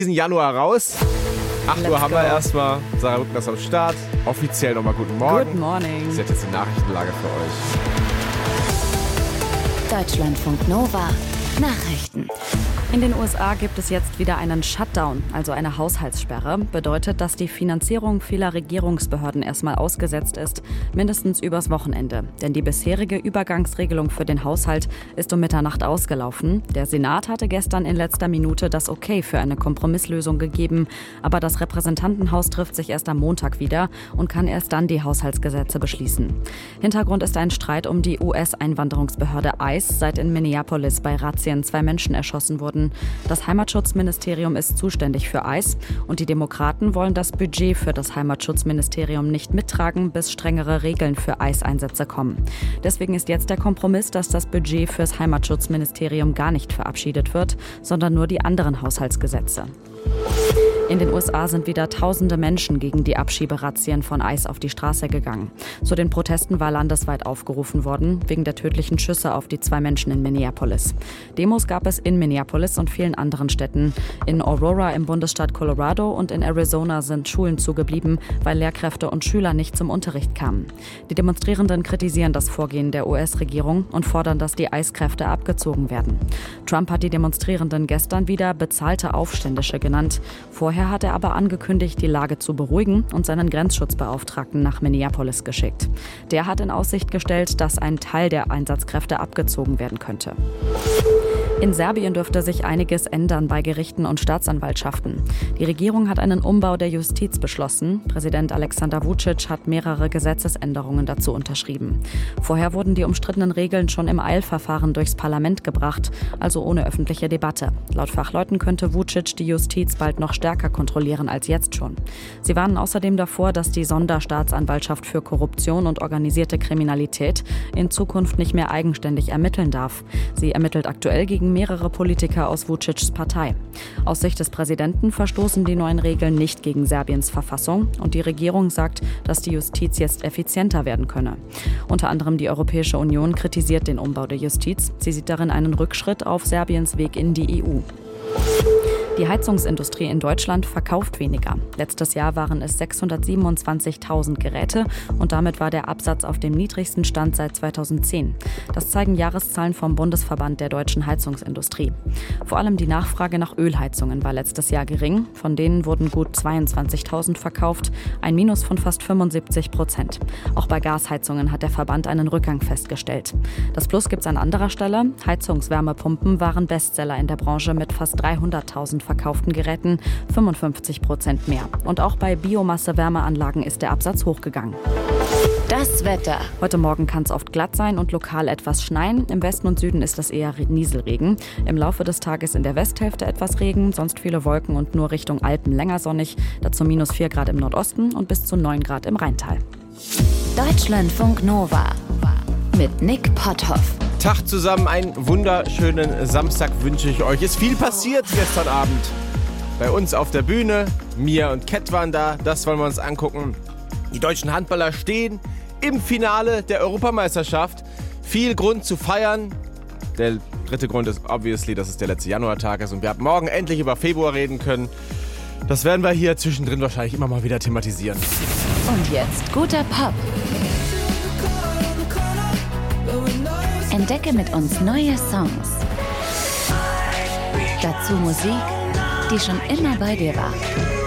diesen Januar raus. 8 Let's Uhr haben wir go. erstmal. Sarah Rückner ist am Start. Offiziell nochmal guten Morgen. Good morning. Sie hat jetzt die Nachrichtenlage für euch. Deutschlandfunk Nova. Nachrichten. In den USA gibt es jetzt wieder einen Shutdown, also eine Haushaltssperre. Bedeutet, dass die Finanzierung vieler Regierungsbehörden erstmal ausgesetzt ist, mindestens übers Wochenende. Denn die bisherige Übergangsregelung für den Haushalt ist um Mitternacht ausgelaufen. Der Senat hatte gestern in letzter Minute das Okay für eine Kompromisslösung gegeben. Aber das Repräsentantenhaus trifft sich erst am Montag wieder und kann erst dann die Haushaltsgesetze beschließen. Hintergrund ist ein Streit um die US-Einwanderungsbehörde ICE, seit in Minneapolis bei Razzien 2 Menschen erschossen wurden. Das Heimatschutzministerium ist zuständig für ICE und die Demokraten wollen das Budget für das Heimatschutzministerium nicht mittragen, bis strengere Regeln für ICE-Einsätze kommen. Deswegen ist jetzt der Kompromiss, dass das Budget fürs Heimatschutzministerium gar nicht verabschiedet wird, sondern nur die anderen Haushaltsgesetze. In den USA sind wieder tausende Menschen gegen die Abschieberazzien von ICE auf die Straße gegangen. Zu den Protesten war landesweit aufgerufen worden, wegen der tödlichen Schüsse auf die 2 Menschen in Minneapolis. Demos gab es in Minneapolis und vielen anderen Städten. In Aurora im Bundesstaat Colorado und in Arizona sind Schulen zugeblieben, weil Lehrkräfte und Schüler nicht zum Unterricht kamen. Die Demonstrierenden kritisieren das Vorgehen der US-Regierung und fordern, dass die ICE-Kräfte abgezogen werden. Trump hat die Demonstrierenden gestern wieder bezahlte Aufständische genannt. Vorher hat er aber angekündigt, die Lage zu beruhigen und seinen Grenzschutzbeauftragten nach Minneapolis geschickt. Der hat in Aussicht gestellt, dass ein Teil der Einsatzkräfte abgezogen werden könnte. In Serbien dürfte sich einiges ändern bei Gerichten und Staatsanwaltschaften. Die Regierung hat einen Umbau der Justiz beschlossen. Präsident Aleksandar Vučić hat mehrere Gesetzesänderungen dazu unterschrieben. Vorher wurden die umstrittenen Regeln schon im Eilverfahren durchs Parlament gebracht, also ohne öffentliche Debatte. Laut Fachleuten könnte Vučić die Justiz bald noch stärker kontrollieren als jetzt schon. Sie warnen außerdem davor, dass die Sonderstaatsanwaltschaft für Korruption und organisierte Kriminalität in Zukunft nicht mehr eigenständig ermitteln darf. Sie ermittelt aktuell gegen mehrere Politiker aus Vučićs Partei. Aus Sicht des Präsidenten verstoßen die neuen Regeln nicht gegen Serbiens Verfassung und die Regierung sagt, dass die Justiz jetzt effizienter werden könne. Unter anderem die Europäische Union kritisiert den Umbau der Justiz. Sie sieht darin einen Rückschritt auf Serbiens Weg in die EU. Die Heizungsindustrie in Deutschland verkauft weniger. Letztes Jahr waren es 627.000 Geräte und damit war der Absatz auf dem niedrigsten Stand seit 2010. Das zeigen Jahreszahlen vom Bundesverband der deutschen Heizungsindustrie. Vor allem die Nachfrage nach Ölheizungen war letztes Jahr gering. Von denen wurden gut 22.000 verkauft, ein Minus von fast 75%. Auch bei Gasheizungen hat der Verband einen Rückgang festgestellt. Das Plus gibt's an anderer Stelle. Heizungswärmepumpen waren Bestseller in der Branche mit fast 300.000 verkauften Geräten, 55% mehr. Und auch bei Biomasse-Wärmeanlagen ist der Absatz hochgegangen. Das Wetter. Heute Morgen kann es oft glatt sein und lokal etwas schneien. Im Westen und Süden ist es eher Nieselregen. Im Laufe des Tages in der Westhälfte etwas Regen, sonst viele Wolken und nur Richtung Alpen länger sonnig. Dazu minus 4 Grad im Nordosten und bis zu 9 Grad im Rheintal. Deutschlandfunk Nova. Mit Nick Potthoff. Tag zusammen, einen wunderschönen Samstag wünsche ich euch. Ist viel passiert gestern Abend. Bei uns auf der Bühne, Mia und Cat waren da, das wollen wir uns angucken. Die deutschen Handballer stehen im Finale der Europameisterschaft. Viel Grund zu feiern. Der dritte Grund ist obviously, dass es der letzte Januartag ist und wir ab morgen endlich über Februar reden können. Das werden wir hier zwischendrin wahrscheinlich immer mal wieder thematisieren. Und jetzt guter Pop. Entdecke mit uns neue Songs. Dazu Musik, die schon immer bei dir war.